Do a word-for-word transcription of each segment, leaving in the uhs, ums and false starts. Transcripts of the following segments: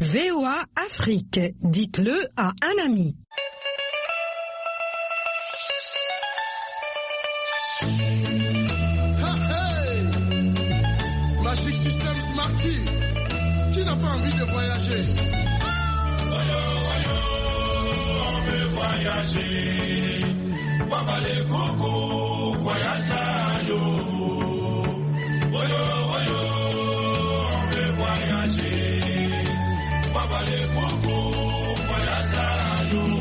V O A Afrique, dites-le à un ami. Magic System Smarty, qui n'a pas envie de voyager? Voyo, voyo, on veut voyager. Papa les coco, voyage à yo. Voyo, voyo, on veut voyager. Papa les coco, voyage à yo.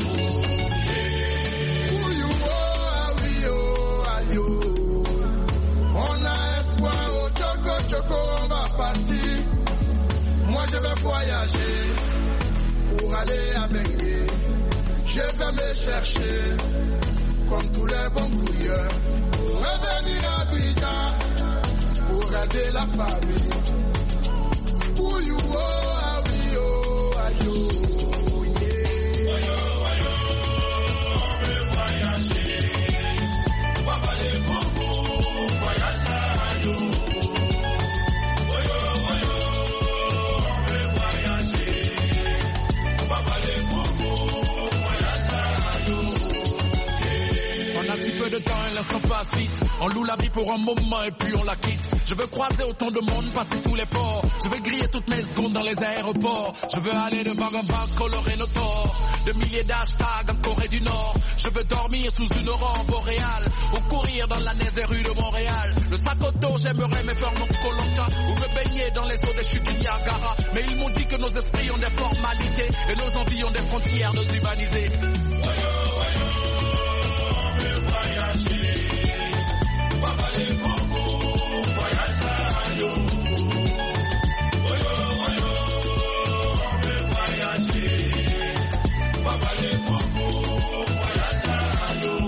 Où you are, we are, yo. On a espoir au Togo, Choco, on va partir. Moi je vais voyager pour aller à Bengué. Je vais me chercher comme tous les bons couilleurs. Revenir à Abidjan pour aider la famille. Pour you, oh, ah oui, oh, ah yo, yeah. Voyo, voyo, on veut voyager. Papa les cocos, voyage à yo. Voyo, voyo, on veut voyager. Papa les cocos, voyage à yo. On a si peu de temps, et l'instant passe vite. On loue la vie pour un moment et puis on la quitte. Je veux croiser autant de monde, passer tous les ports. Je veux griller toutes mes secondes dans les aéroports. Je veux aller de bar en bar, colorer nos torts. De milliers d'hashtags en Corée du Nord. Je veux dormir sous une aurore boréale ou courir dans la neige des rues de Montréal. Le sac au dos, j'aimerais me faire mon Koh-Lanta ou me baigner dans les eaux des chutes du Niagara. Mais ils m'ont dit que nos esprits ont des formalités et nos envies ont des frontières nos humanisées. Voyo, voyo, on veut voyager. Papa les cocos, voyage à yo. Voyo, voyo, on veut voyager. Papa les cocos, voyage à yo.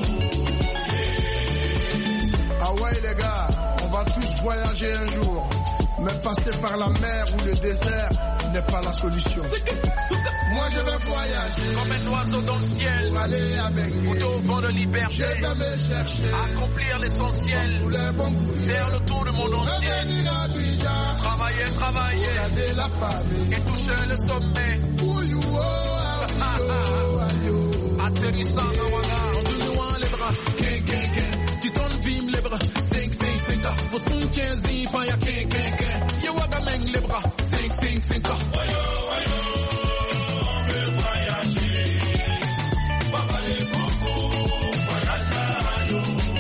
Yeah. Ah ouais les gars, on va tous voyager un jour. Mais passer par la mer ou le désert n'est pas la solution. Moi je vais voyager comme un oiseau dans le ciel pour aller avec lui. Au vent de liberté, je vais me chercher, accomplir l'essentiel, tous les bons coups, faire le tour du monde entier, revenir à Abidjan, travailler, travailler, regarder la famille et toucher le sommet. Où you are, atterrissant à Ouaga, en deux loin les bras, ken ken ken, tu t'en vimes les bras, cinq cinq cinq ans, faut soutien zi, fa ya ken ken ken, ya Ouaga meng les bras, cinq cinq cinq ans. Voyo, voyo, on veut voyager, papa les cocos, voyage à yo.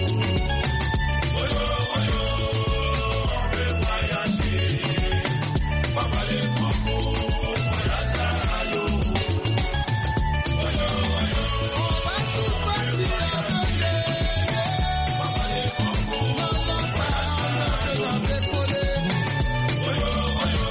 Voyo, voyo, on veut voyager, papa les cocos, voyage à yo. Voyo, voyo, on va tous partir avec les papa les cocos, maman ça va décoller. Voyo, voyo,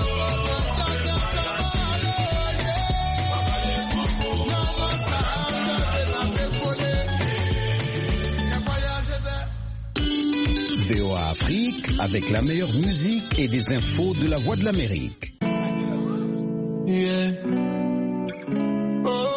V O A Afrique avec la meilleure musique et des infos de la Voix de l'Amérique. Yeah. Oh,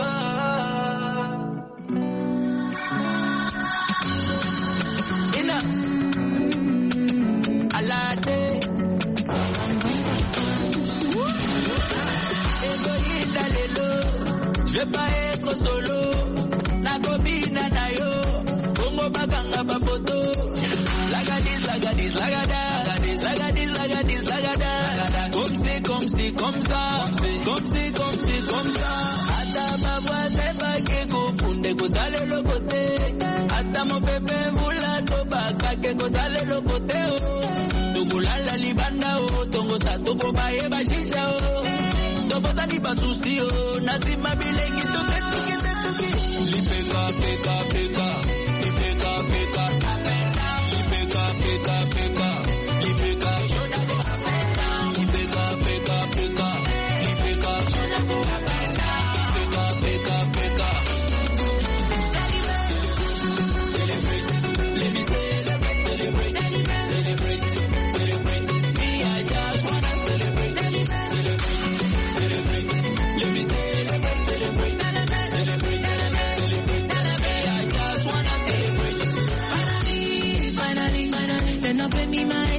je vais pas être solo. Nagobina nayo, Congo baganga ba photo. Lagadis, lagadis, lagada, lagadis, lagadis, lagada. Comme c'est, comme c'est, comme ça, comme c'est, comme c'est, comme ça. Ata ma voix c'est pas que confunde, kotale le côté. Ata mon bébé voula toba, kake kotale le côté. Tugula la libanda o, tongo sa togo bae bashisha o. Toboza ni basusi o, nazima bilengi toke toke toke. Lipeka peka peka, lipeka peka, lipeka peka peka, lipeka lipeka peka peka, lipeka peka peka peka. Celebrate, let me celebrate, celebrate, celebrate, celebrate. Me I just wanna celebrate, celebrate. Let me celebrate, celebrate, celebrate, celebrate. Me, I just wanna celebrate. Finally, finally, finally, then up in me mind.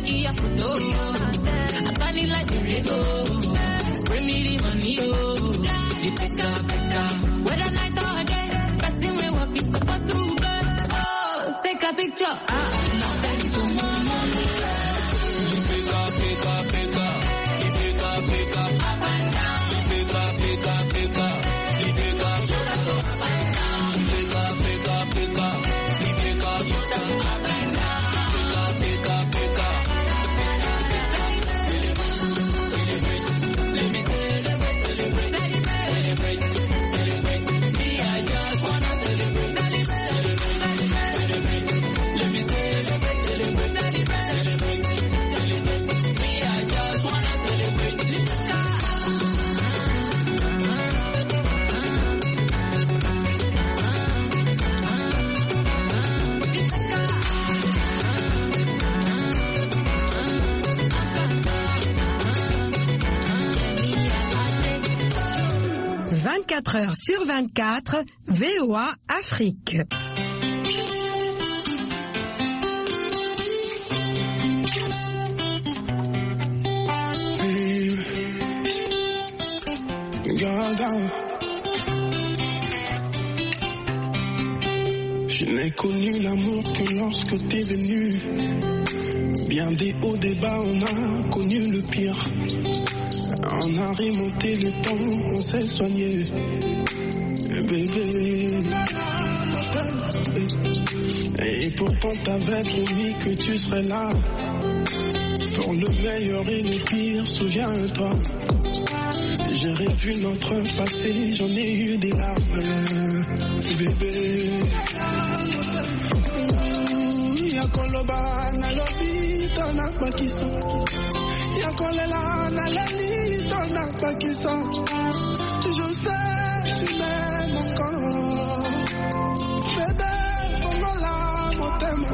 lucky I put on. I got it like the Lego. Spray me the money, oh. The peka, peka. Whether night or day, passing we walk is supposed to go. Oh, take a picture. Ah, now thank you, mama. Peka, peka, peka. The peka, peka. Up and down. The peka, peka, peka. The peka, shoulder go up and down. Peka, peka, peka. The peka, shoulder go up and down. Peka, peka, peka. Let me celebrate, celebrate, celebrate, celebrate. Me, I just wanna celebrate, celebrate, celebrate. Let me celebrate, celebrate, celebrate, celebrate. Me, I just wanna celebrate. vingt-quatre heures sur vingt-quatre, V O A Afrique. Hey, Gaga. Je n'ai connu l'amour que lorsque t'es venu. Bien des hauts, des bas, on a connu le pire. On a remonté le temps, on s'est soigné. Bébé. Et pourtant t'avais promis que tu serais là. Pour le meilleur et le pire, souviens-toi. J'ai revu notre passé, j'en ai eu des larmes. Bébé. Yakoloba na lobi, t'en as pas qui sont. Yakolela na lali, t'en as pas qui sont. Je sais, tu m'aimes encore. Bébé, comment la mon thème.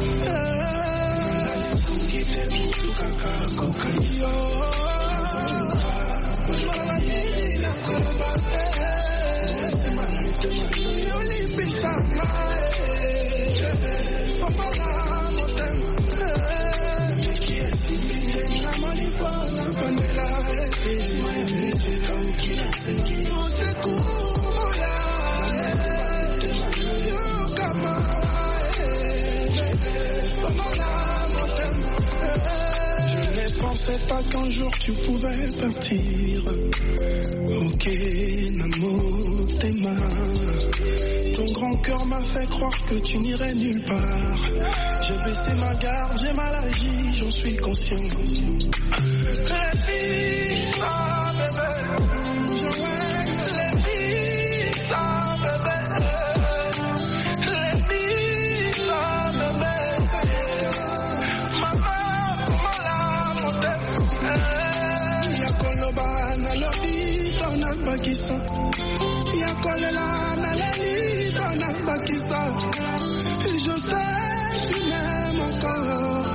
Je ne pensais pas qu'un jour tu pouvais partir. Ok, Namo, tes mains. Ton grand cœur m'a fait croire que tu n'irais nulle part. J'ai baissé ma garde, j'ai mal agi, j'en suis conscient. Les filles, ça bébé. Les filles, ça bébé. Les filles, ça bébé. Maman, voilà mon thème. Yakoloba na lobi, t'en as pas qui ça. Yakolela na leli, t'en as pas qui ça. Je sais, tu m'aimes encore.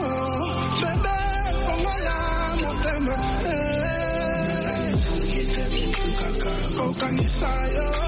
Bébé, voilà mon thème. Hey. Kanisa yo.